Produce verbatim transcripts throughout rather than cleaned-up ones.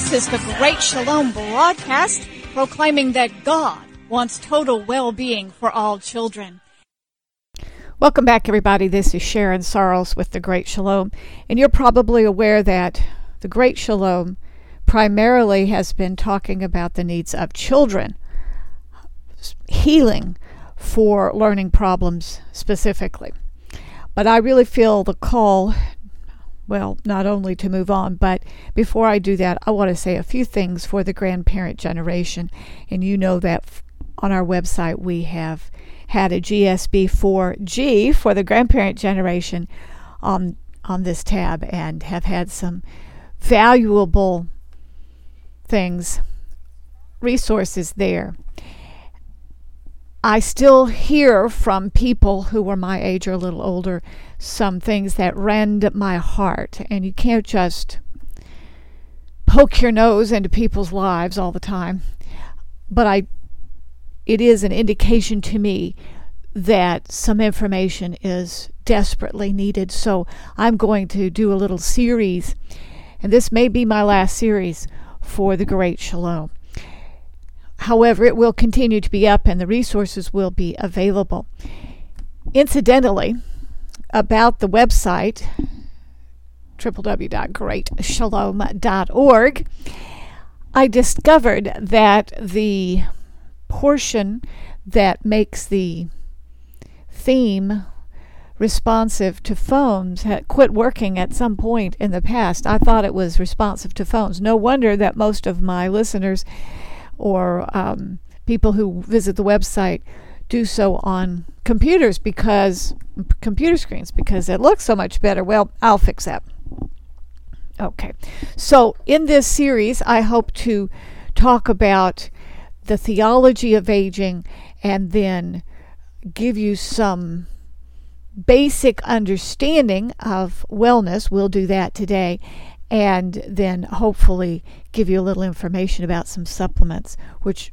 This is the Great Shalom broadcast, proclaiming that God wants total well-being for all children. Welcome back, everybody. This is Sharon Sarles with the Great Shalom, and you're probably aware that the Great Shalom primarily has been talking about the needs of children, healing for learning problems specifically. But I really feel the call, well, not only to move on, but before I do that, I want to say a few things for the grandparent generation. And you know that on our website we have had a G S B four G for the grandparent generation on, on this tab, and have had some valuable things, resources there. I still hear from people who were my age or a little older some things that rend my heart, and you can't just poke your nose into people's lives all the time. But I, it is an indication to me that some information is desperately needed. So I'm going to do a little series, and this may be my last series for the Great Shalom. However, it will continue to be up and the resources will be available. Incidentally, about the website, w w w dot great shalom dot org, I discovered that the portion that makes the theme responsive to phones had quit working at some point in the past. I thought it was responsive to phones. No wonder that most of my listeners or um, people who visit the website do so on computers, because computer screens, because it looks so much better. Well, I'll fix that. Okay. So in this series, I hope to talk about the theology of aging and then give you some basic understanding of wellness. We'll do that today. And then hopefully give you a little information about some supplements, which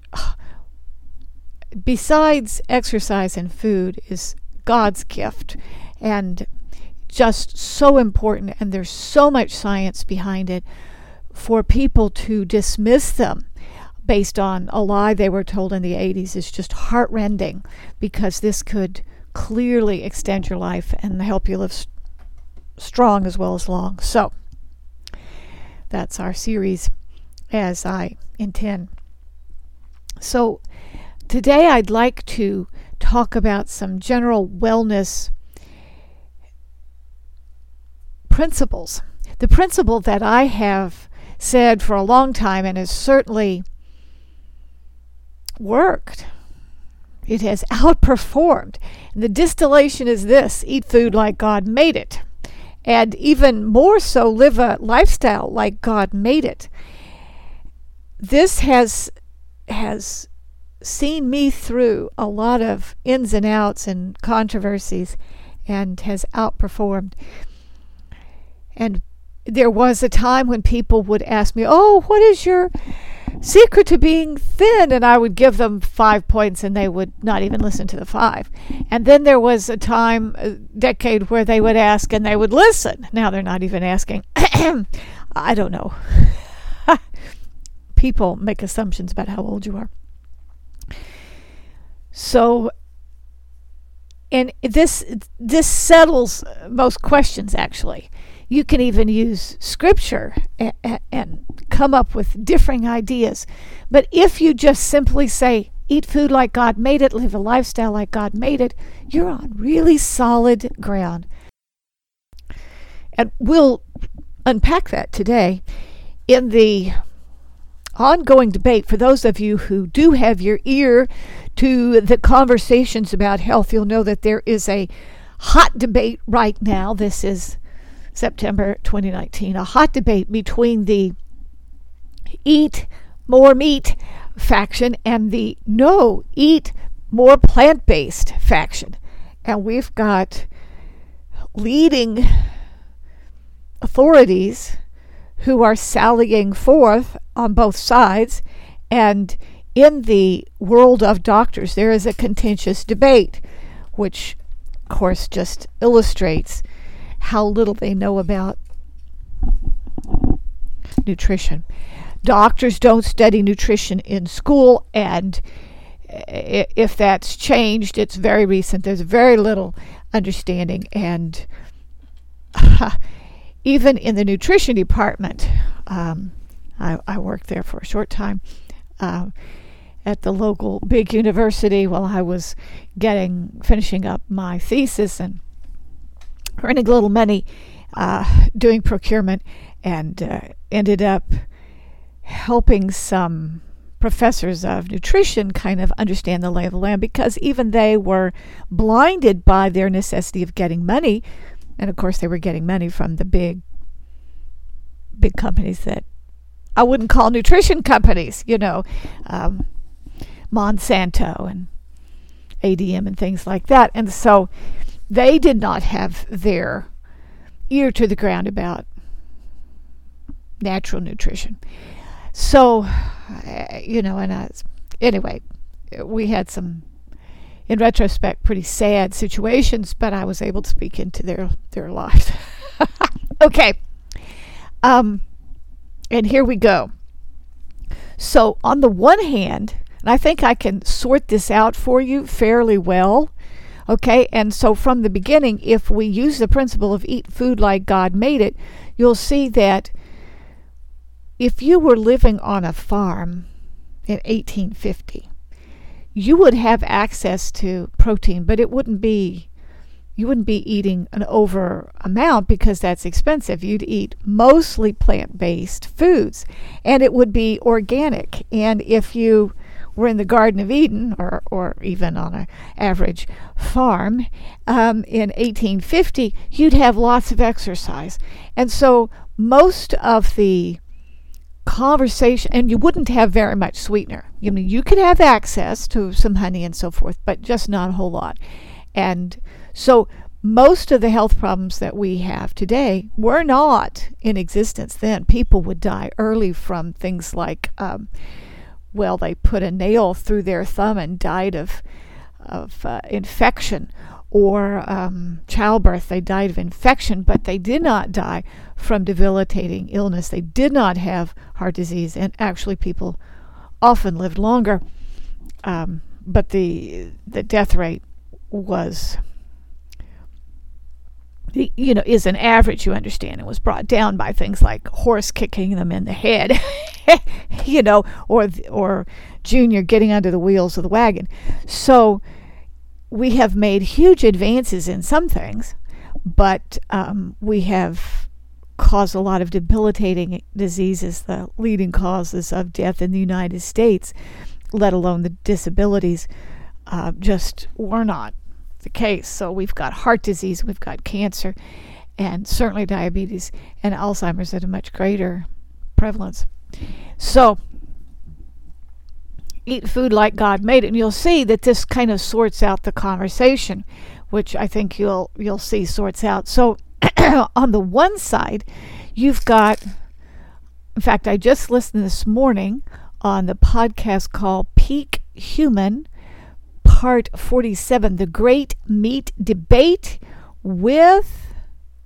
besides exercise and food is God's gift and just so important. And there's so much science behind it. For people to dismiss them based on a lie they were told in the eighties is just heartrending, because this could clearly extend your life and help you live st- strong as well as long. So that's our series as I intend. So today I'd like to talk about some general wellness principles. The principle that I have said for a long time and has certainly worked. It has outperformed. And the distillation is this: eat food like God made it. And even more so, live a lifestyle like God made it. This has has seen me through a lot of ins and outs and controversies, and has outperformed. And there was a time when people would ask me, "Oh, what is your secret to being thin?" And I would give them five points and they would not even listen to the five. And then there was a time, a decade, where they would ask and they would listen. Now they're not even asking. I don't know. People make assumptions about how old you are. So, and this this settles most questions, actually. You can even use scripture and, and come up with differing ideas. But if you just simply say, eat food like God made it, live a lifestyle like God made it, you're on really solid ground. And we'll unpack that today in the ongoing debate. For those of you who do have your ear to the conversations about health, you'll know that there is a hot debate right now. This is September twenty nineteen, a hot debate between the eat more meat faction and the no, eat more plant-based faction. And we've got leading authorities who are sallying forth on both sides. And in the world of doctors, there is a contentious debate, which, of course, just illustrates how little they know about nutrition. doctors don't study nutrition in school, and if that's changed, it's very recent. There's very little understanding, and even in the nutrition department, um, I, I worked there for a short time uh, at the local big university while I was getting finishing up my thesis and earning a little money uh, doing procurement, and uh, ended up helping some professors of nutrition kind of understand the lay of the land, because even they were blinded by their necessity of getting money. And of course they were getting money from the big big companies that I wouldn't call nutrition companies, you know, um, Monsanto and A D M and things like that. And so they did not have their ear to the ground about natural nutrition. So, you know, and I, anyway, we had some, in retrospect, pretty sad situations, but I was able to speak into their, their lives. Okay. Um, and here we go. So on the one hand, and I think I can sort this out for you fairly well. Okay. And so from the beginning, if we use the principle of eat food like God made it, you'll see that if you were living on a farm in eighteen fifty, you would have access to protein, but it wouldn't be, you wouldn't be eating an over amount because that's expensive. You'd eat mostly plant-based foods, and it would be organic. And if you were in the Garden of Eden, or, or even on an average farm um, in eighteen fifty, you'd have lots of exercise. And so most of the conversation, and you wouldn't have very much sweetener. I mean, you could have access to some honey and so forth, but just not a whole lot. And so most of the health problems that we have today were not in existence then. People would die early from things like, um, well, they put a nail through their thumb and died of of uh, infection, or um, childbirth. They died of infection, but they did not die from debilitating illness. They did not have heart disease, and actually people often lived longer. Um, but the the death rate was, you know, is an average, you understand. It was brought down by things like horse kicking them in the head, you know, or or Junior getting under the wheels of the wagon. So we have made huge advances in some things, but um, we have caused a lot of debilitating diseases, the leading causes of death in the United States, let alone the disabilities, uh, just were not the case. So we've got heart disease, we've got cancer, and certainly diabetes and Alzheimer's at a much greater prevalence. So eat food like God made it, and you'll see that this kind of sorts out the conversation, which I think you'll you'll see sorts out. So on the one side, you've got, in fact, I just listened this morning on the podcast called Peak Human, Part forty-seven, The Great Meat Debate, with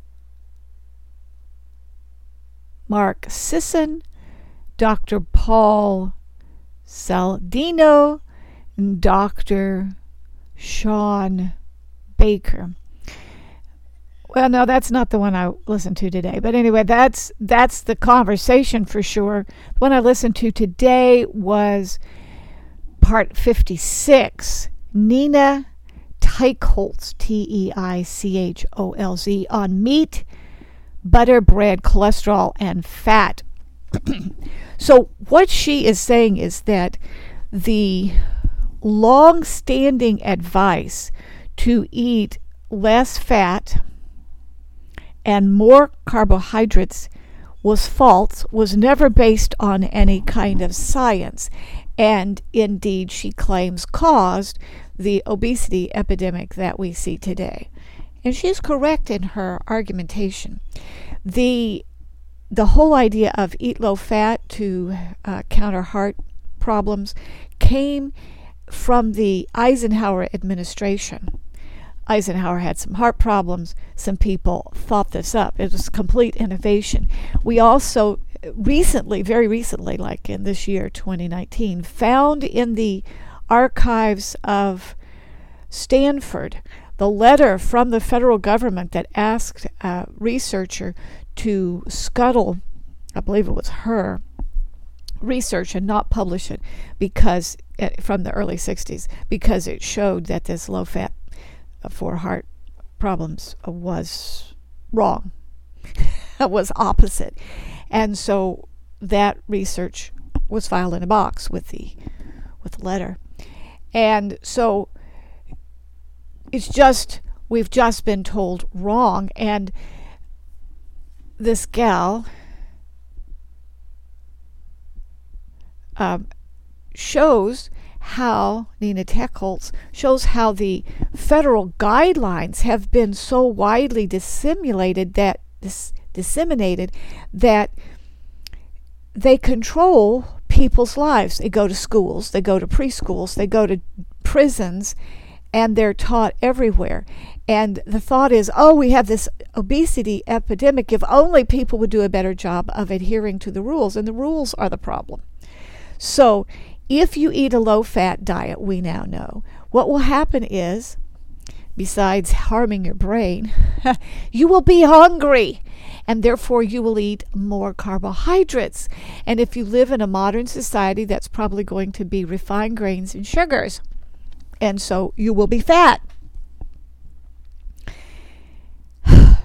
Mark Sisson, Doctor Paul Saladino, and Doctor Shawn Baker. Well, no, that's not the one I listened to today. But anyway, that's that's the conversation for sure. The one I listened to today was part fifty-six, Nina Teichholz, T E I C H O L Z, on meat, butter, bread, cholesterol, and fat. So what she is saying is that the long-standing advice to eat less fat and more carbohydrates was false, was never based on any kind of science, and indeed, she claims, caused the obesity epidemic that we see today. And she's correct in her argumentation. The the whole idea of eat low fat to uh, counter heart problems came from the Eisenhower administration. Eisenhower had some heart problems. Some people thought this up. It was complete innovation. We also recently, very recently, like in this year, twenty nineteen, found in the archives of Stanford the letter from the federal government that asked a researcher to scuttle, I believe it was her, research and not publish it because it, from the early sixties, because it showed that this low fat uh, for heart problems uh, was wrong. It was opposite. And so that research was filed in a box with the with the letter. And so it's just, we've just been told wrong. And this gal um, shows how, Nina Techholz shows how the federal guidelines have been so widely disseminated that dis, disseminated that they control people's lives. They go to schools, they go to preschools, they go to prisons, and they're taught everywhere. And the thought is, oh, we have this obesity epidemic. If only people would do a better job of adhering to the rules. And the rules are the problem. So if you eat a low-fat diet, we now know, what will happen is, besides harming your brain, you will be hungry. And therefore you will eat more carbohydrates. And if you live in a modern society, that's probably going to be refined grains and sugars. And so you will be fat. All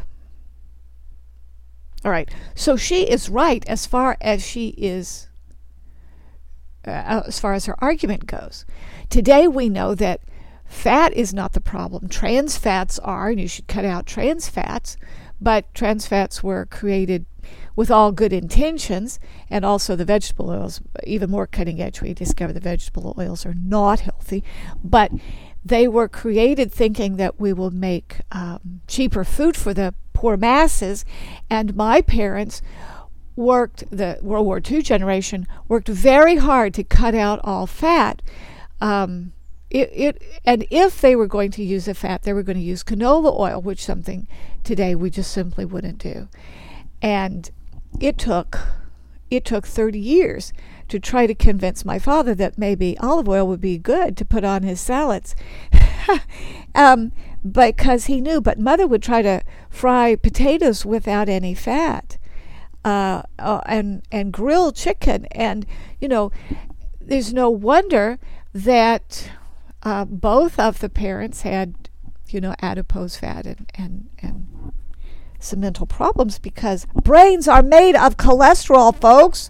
right. So she is right as far as she is, uh, as far as her argument goes. Today we know that fat is not the problem. Trans fats are, and you should cut out trans fats. But trans fats were created with all good intentions, and also the vegetable oils, even more cutting edge. We discovered the vegetable oils are not healthy, but they were created thinking that we will make um, cheaper food for the poor masses. And my parents worked, the World War Two generation, worked very hard to cut out all fat. Um, It, it and if they were going to use a fat, they were going to use canola oil, which something today we just simply wouldn't do. And it took it took thirty years to try to convince my father that maybe olive oil would be good to put on his salads, um, because he knew. But Mother would try to fry potatoes without any fat, uh, uh, and and grill chicken, and you know, there's no wonder that. Uh, both of the parents had, you know, adipose fat and, and, and some mental problems because brains are made of cholesterol, folks.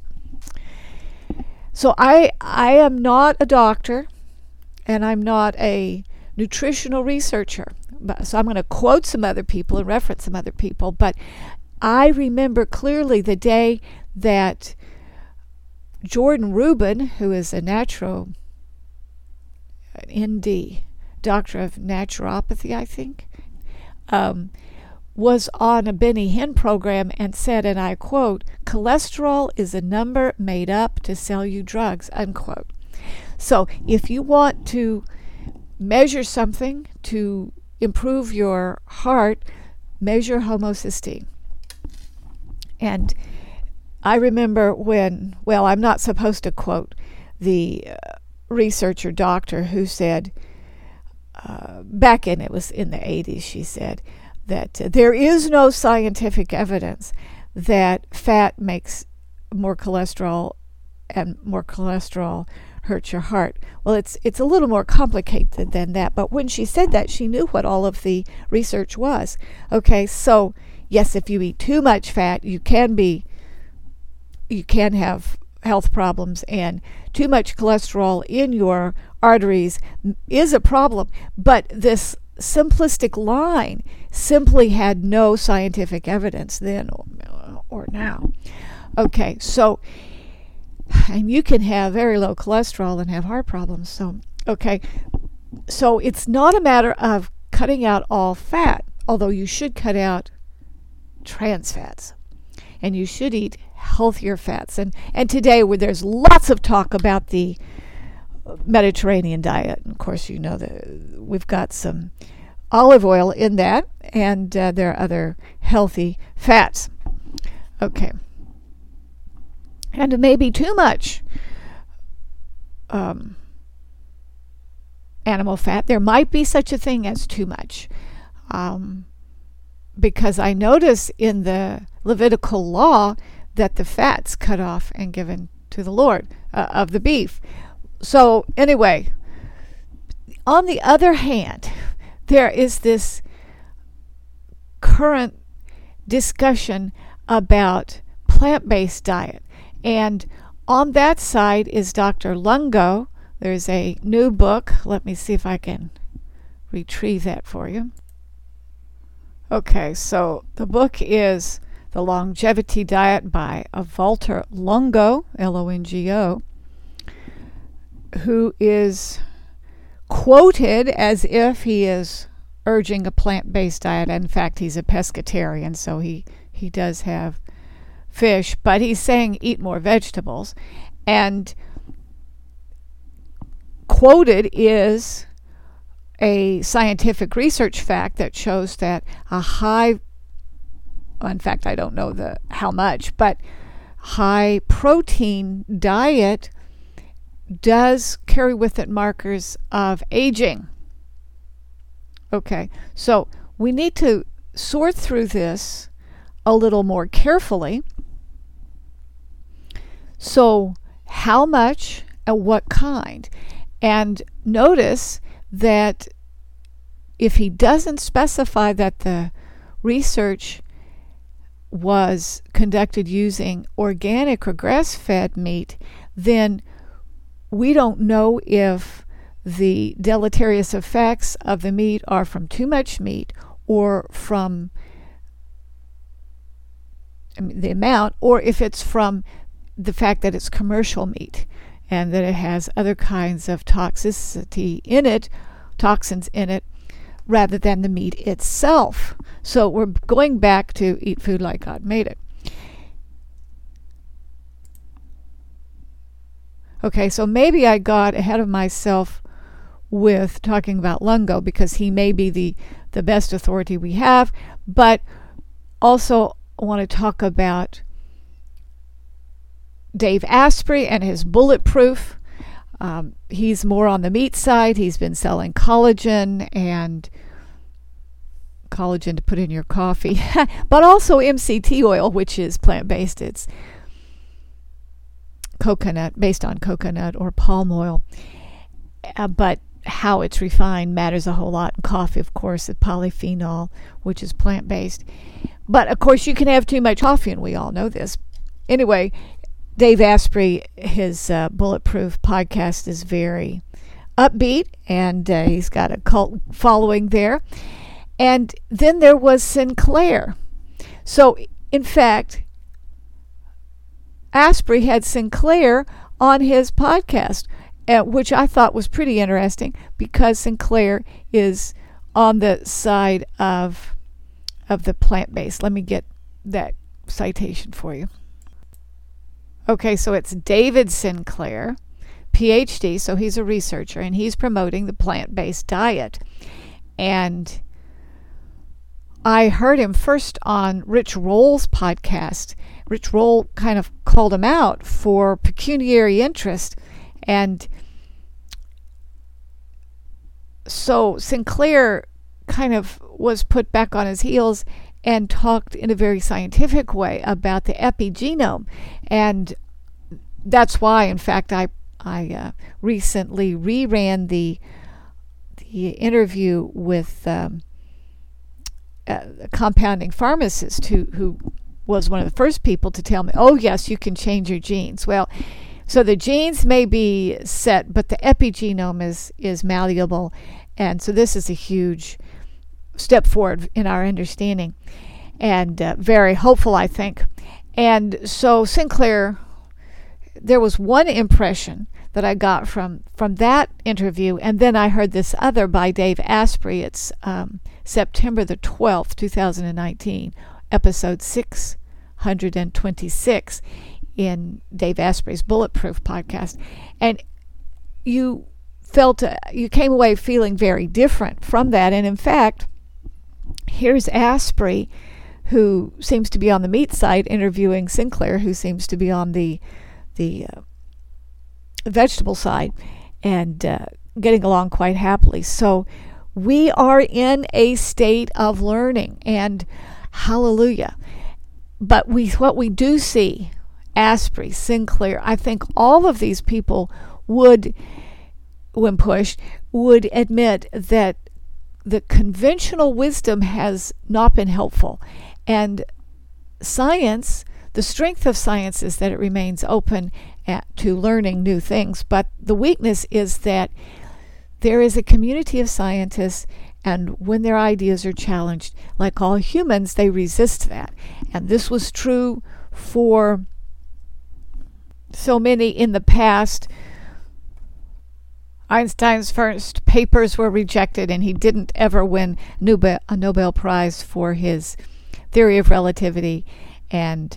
So I I am not a doctor, and I'm not a nutritional researcher. But, so I'm going to quote some other people and reference some other people. But I remember clearly the day that Jordan Rubin, who is a natural N D, doctor of naturopathy, I think, um, was on a Benny Hinn program and said, and I quote, "Cholesterol is a number made up to sell you drugs," unquote. So if you want to measure something to improve your heart, measure homocysteine. And I remember when, well, I'm not supposed to quote the uh, researcher doctor who said, uh, back in, it was in the eighties, she said, that uh, there is no scientific evidence that fat makes more cholesterol and more cholesterol hurts your heart. Well, it's it's a little more complicated than that, but when she said that, she knew what all of the research was. Okay, so yes, if you eat too much fat, you can be, you can have health problems, and too much cholesterol in your arteries is a problem. But this simplistic line simply had no scientific evidence then or, or now. Okay, so, and you can have very low cholesterol and have heart problems. So, okay, so it's not a matter of cutting out all fat, although you should cut out trans fats, and you should eat healthier fats. And, and today, where there's lots of talk about the Mediterranean diet, and of course, you know that we've got some olive oil in that, and uh, there are other healthy fats. Okay. and maybe too much um, animal fat. There might be such a thing as too much. Um, because I notice in the Levitical law that the fat's cut off and given to the Lord uh, of the beef. So anyway, on the other hand, there is this current discussion about plant-based diet. And on that side is Doctor Longo. There's a new book. Let me see if I can retrieve that for you. Okay, so the book is The Longevity Diet by Valter Longo, L O N G O, who is quoted as if he is urging a plant-based diet. In fact, he's a pescatarian, so he, he does have fish, but he's saying eat more vegetables. And quoted is a scientific research fact that shows that a high, well, in fact, I don't know the how much, but high protein diet does carry with it markers of aging. Okay, so we need to sort through this a little more carefully. So how much and what kind? And notice that if he doesn't specify that the research was conducted using organic or grass-fed meat, then we don't know if the deleterious effects of the meat are from too much meat or from I mean, the amount, or if it's from the fact that it's commercial meat and that it has other kinds of toxicity in it, toxins in it, rather than the meat itself. So we're going back to eat food like God made it. Okay, so maybe I got ahead of myself with talking about Longo because he may be the, the best authority we have, but also I want to talk about Dave Asprey and his Bulletproof. Um, he's more on the meat side. He's been selling collagen and collagen to put in your coffee, but also M C T oil, which is plant-based. It's coconut, based on coconut or palm oil. Uh, but how it's refined matters a whole lot. In coffee, of course, is polyphenol, which is plant-based. But, of course, you can have too much coffee, and we all know this. Anyway, Dave Asprey, his uh, Bulletproof podcast is very upbeat, and uh, he's got a cult following there. And then there was Sinclair. So, in fact, Asprey had Sinclair on his podcast, uh, which I thought was pretty interesting because Sinclair is on the side of of the plant-based. Let me get that citation for you. Okay, so it's David Sinclair, P H D, so he's a researcher, and he's promoting the plant-based diet. And I heard him first on Rich Roll's podcast. Rich Roll kind of called him out for pecuniary interest. And so Sinclair kind of was put back on his heels and talked in a very scientific way about the epigenome. And that's why, in fact, I I uh, recently reran the the interview with um, a compounding pharmacist who, who was one of the first people to tell me, oh, yes, you can change your genes. Well, so the genes may be set, but the epigenome is, is malleable. And so this is a huge step forward in our understanding, and uh, very hopeful, I think. And so Sinclair, there was one impression that I got from, from that interview, and then I heard this other by Dave Asprey. It's um, September the twelfth, two thousand nineteen, episode six hundred twenty-six in Dave Asprey's Bulletproof podcast. And you felt, uh, you came away feeling very different from that. And in fact, here's Asprey, who seems to be on the meat side, interviewing Sinclair, who seems to be on the the uh, vegetable side and uh, getting along quite happily. So we are in a state of learning, and hallelujah. But we, what we do see, Asprey, Sinclair, I think all of these people would, when pushed, would admit that the conventional wisdom has not been helpful. And science, the strength of science is that it remains open at, to learning new things. But the weakness is that there is a community of scientists, and when their ideas are challenged, like all humans, they resist that. And this was true for so many in the past. Einstein's first papers were rejected, and he didn't ever win Nobel, a Nobel Prize for his theory of relativity. And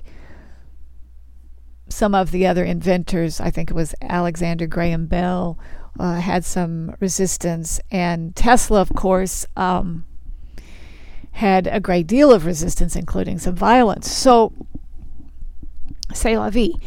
some of the other inventors, I think it was Alexander Graham Bell, uh, had some resistance. And Tesla, of course, um, had a great deal of resistance, including some violence. So, c'est la vie.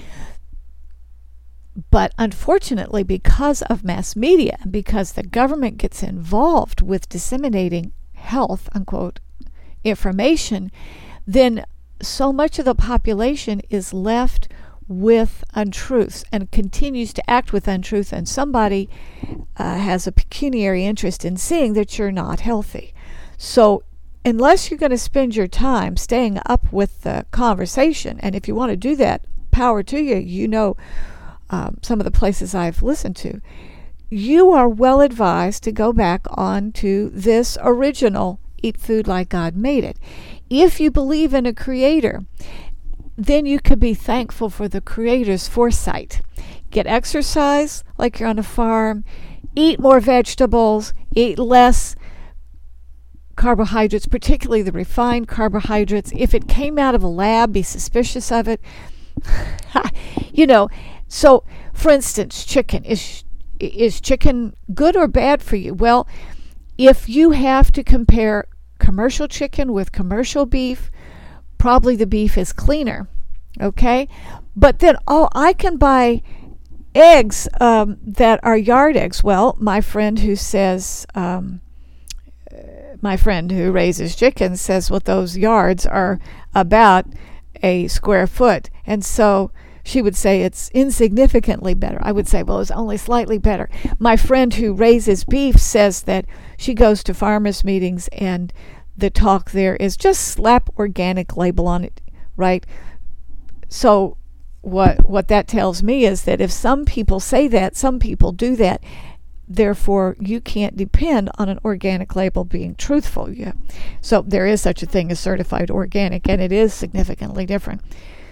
But unfortunately, because of mass media and because the government gets involved with disseminating health, unquote, information, then so much of the population is left with untruths and continues to act with untruth, and somebody uh, has a pecuniary interest in seeing that you're not healthy. So unless you're going to spend your time staying up with the conversation, and if you want to do that, power to you, you know um, some of the places I've listened to, you are well advised to go back on to this original Eat Food Like God Made It. If you believe in a creator, then you could be thankful for the creator's foresight. Get exercise like you're on a farm, eat more vegetables, eat less carbohydrates, particularly the refined carbohydrates. If it came out of a lab, be suspicious of it. You know, so for instance, chicken. Is, is chicken good or bad for you? Well, if you have to compare commercial chicken with commercial beef, probably the beef is cleaner, okay? But then, oh, I can buy eggs um, that are yard eggs. Well, my friend who says, um, my friend who raises chickens says, well, those yards are about a square foot. And so she would say it's insignificantly better. I would say, well, it's only slightly better. My friend who raises beef says that she goes to farmers' meetings and the talk there is just slap organic label on it, right? So what what that tells me is that if some people say that, some people do that, therefore you can't depend on an organic label being truthful. Yeah. So there is such a thing as certified organic, and it is significantly different.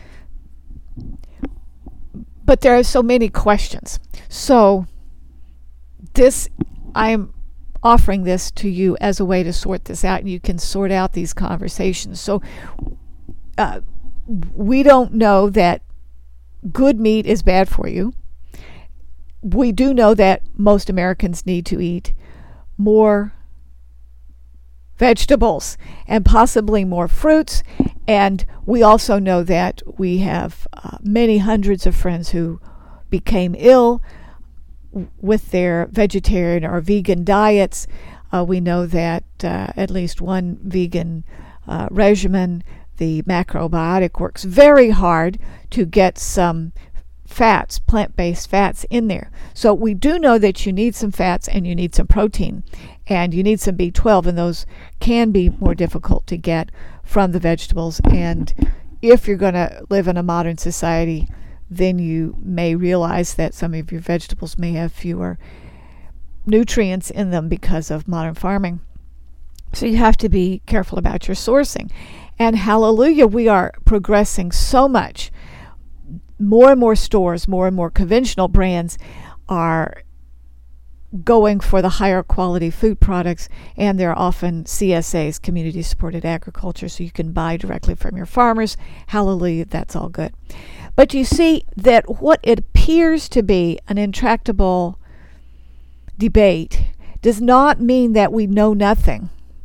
But there are so many questions. So this, I am offering this to you as a way to sort this out, and you can sort out these conversations. So uh, we don't know that good meat is bad for you. We do know that most Americans need to eat more vegetables and possibly more fruits. And we also know that we have uh, many hundreds of friends who became ill with their vegetarian or vegan diets. Uh, we know that uh, at least one vegan uh, regimen, the macrobiotic, works very hard to get some fats, plant-based fats in there. So we do know that you need some fats and you need some protein and you need some B twelve, and those can be more difficult to get from the vegetables. And if you're going to live in a modern society, then you may realize that some of your vegetables may have fewer nutrients in them because of modern farming. So you have to be careful about your sourcing. And hallelujah, we are progressing so much. More and more stores, more and more conventional brands are going for the higher quality food products, and they're often C S As, community supported agriculture, so you can buy directly from your farmers. Hallelujah, that's all good. But you see that what it appears to be an intractable debate does not mean that we know nothing.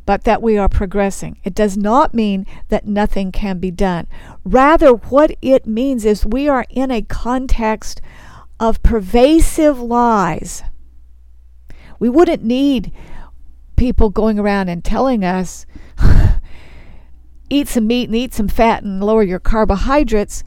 but that we are progressing. It does not mean that nothing can be done. Rather, what it means is we are in a context of pervasive lies. We wouldn't need people going around and telling us, eat some meat and eat some fat and lower your carbohydrates,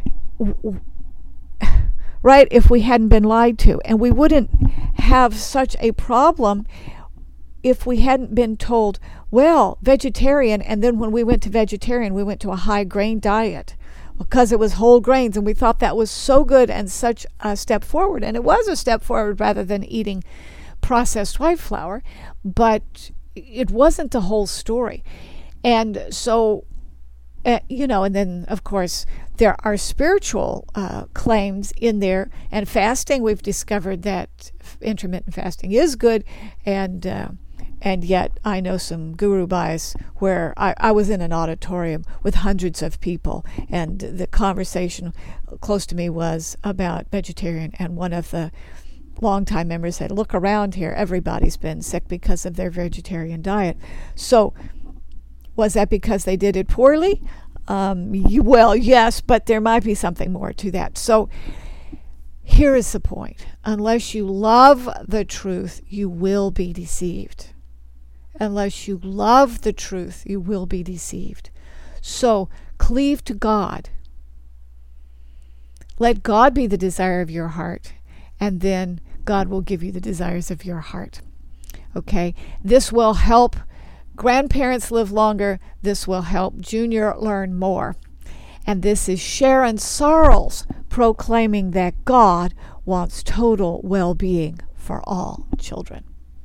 right, if we hadn't been lied to. And we wouldn't have such a problem if we hadn't been told, well, vegetarian, and then when we went to vegetarian, we went to a high grain diet because it was whole grains, and we thought that was so good and such a step forward. And it was a step forward rather than eating processed white flour, but it wasn't the whole story. And so, uh, you know, and then, of course, there are spiritual uh, claims in there, and fasting, we've discovered that intermittent fasting is good, and uh, and yet I know some guru bias where I, I was in an auditorium with hundreds of people, and the conversation close to me was about vegetarian, and one of the longtime members said, look around here, everybody's been sick because of their vegetarian diet. So was that because they did it poorly? Um, you, well, yes, but there might be something more to that. So here is the point. Unless you love the truth, you will be deceived. Unless you love the truth, you will be deceived. So cleave to God. Let God be the desire of your heart, and then God will give you the desires of your heart. Okay? This will help grandparents live longer. This will help Junior learn more. And this is Sharon Sarles proclaiming that God wants total well-being for all children.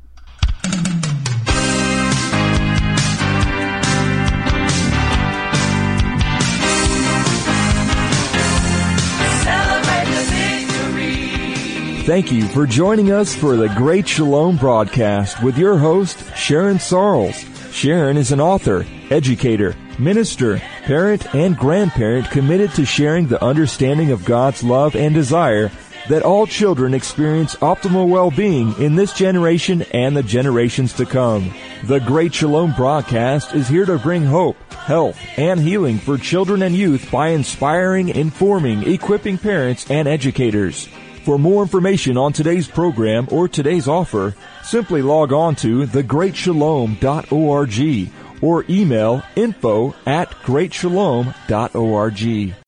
Thank you for joining us for the Great Shalom broadcast with your host, Sharon Sarles. Sharon is an author, educator, minister, parent, and grandparent committed to sharing the understanding of God's love and desire that all children experience optimal well-being in this generation and the generations to come. The Great Shalom broadcast is here to bring hope, health, and healing for children and youth by inspiring, informing, equipping parents and educators. For more information on today's program or today's offer, simply log on to the great shalom dot org or email info at great shalom dot org.